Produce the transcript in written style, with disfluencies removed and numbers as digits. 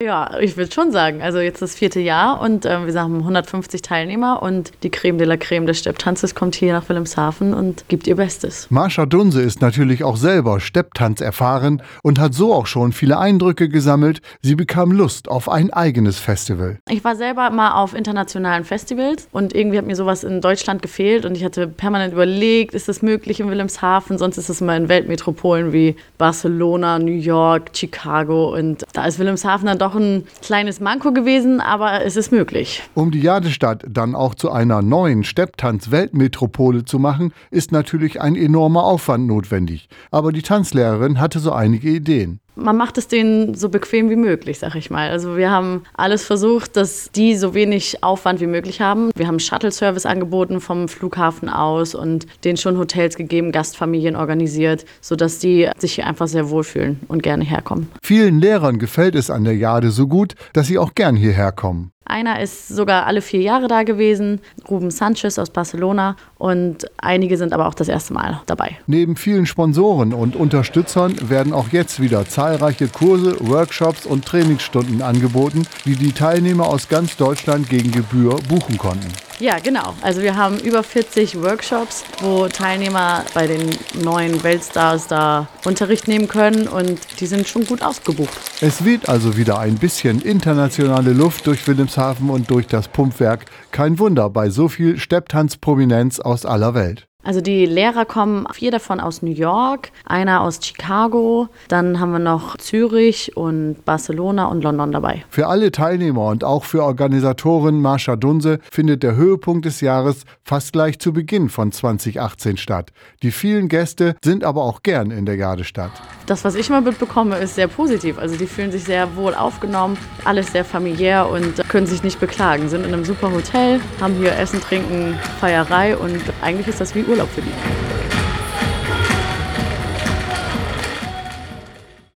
Ja, ich würde schon sagen. Also jetzt das 4. Jahr und wir haben 150 Teilnehmer und die Creme de la Creme des Stepptanzes kommt hier nach Wilhelmshaven und gibt ihr Bestes. Marsha Dunse ist natürlich auch selber Stepptanz erfahren und hat so auch schon viele Eindrücke gesammelt. Sie bekam Lust auf ein eigenes Festival. Ich war selber mal auf internationalen Festivals und irgendwie hat mir sowas in Deutschland gefehlt und ich hatte permanent überlegt, ist das möglich in Wilhelmshaven? Sonst ist es immer in Weltmetropolen wie Barcelona, New York, Chicago und da ist Wilhelmshaven dann doch ein kleines Manko gewesen, aber es ist möglich. Um die Jadestadt dann auch zu einer neuen Stepptanz-Weltmetropole zu machen, ist natürlich ein enormer Aufwand notwendig. Aber die Tanzlehrerin hatte so einige Ideen. Man macht es denen so bequem wie möglich, sag ich mal. Also wir haben alles versucht, dass die so wenig Aufwand wie möglich haben. Wir haben Shuttle-Service angeboten vom Flughafen aus und denen schon Hotels gegeben, Gastfamilien organisiert, sodass die sich hier einfach sehr wohlfühlen und gerne herkommen. Vielen Lehrern gefällt es an der Jade so gut, dass sie auch gern hierher kommen. Einer ist sogar alle 4 Jahre da gewesen, Ruben Sanchez aus Barcelona und einige sind aber auch das erste Mal dabei. Neben vielen Sponsoren und Unterstützern werden auch jetzt wieder zahlreiche Kurse, Workshops und Trainingsstunden angeboten, die die Teilnehmer aus ganz Deutschland gegen Gebühr buchen konnten. Ja, genau. Also wir haben über 40 Workshops, wo Teilnehmer bei den neuen Weltstars da Unterricht nehmen können und die sind schon gut ausgebucht. Es weht also wieder ein bisschen internationale Luft durch Wilhelmshaven und durch das Pumpwerk. Kein Wunder bei so viel Stepptanzprominenz aus aller Welt. Also die Lehrer kommen 4 davon aus New York, einer aus Chicago, dann haben wir noch Zürich und Barcelona und London dabei. Für alle Teilnehmer und auch für Organisatorin Marsha Dunse findet der Höhepunkt des Jahres fast gleich zu Beginn von 2018 statt. Die vielen Gäste sind aber auch gern in der Jadestadt. Das, was ich mal mitbekomme, ist sehr positiv. Also die fühlen sich sehr wohl aufgenommen, alles sehr familiär und können sich nicht beklagen. Sind in einem super Hotel, haben hier Essen, Trinken, Feierei und eigentlich ist das wie Urlaub für die.